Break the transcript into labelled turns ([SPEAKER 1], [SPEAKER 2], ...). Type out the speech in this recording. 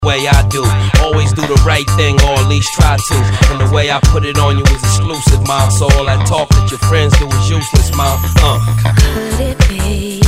[SPEAKER 1] way I do. Always do the right thing, or at least try to. And the way I put it on you is exclusive, mom. So all that talk that your friends do is useless, mom.
[SPEAKER 2] Could it be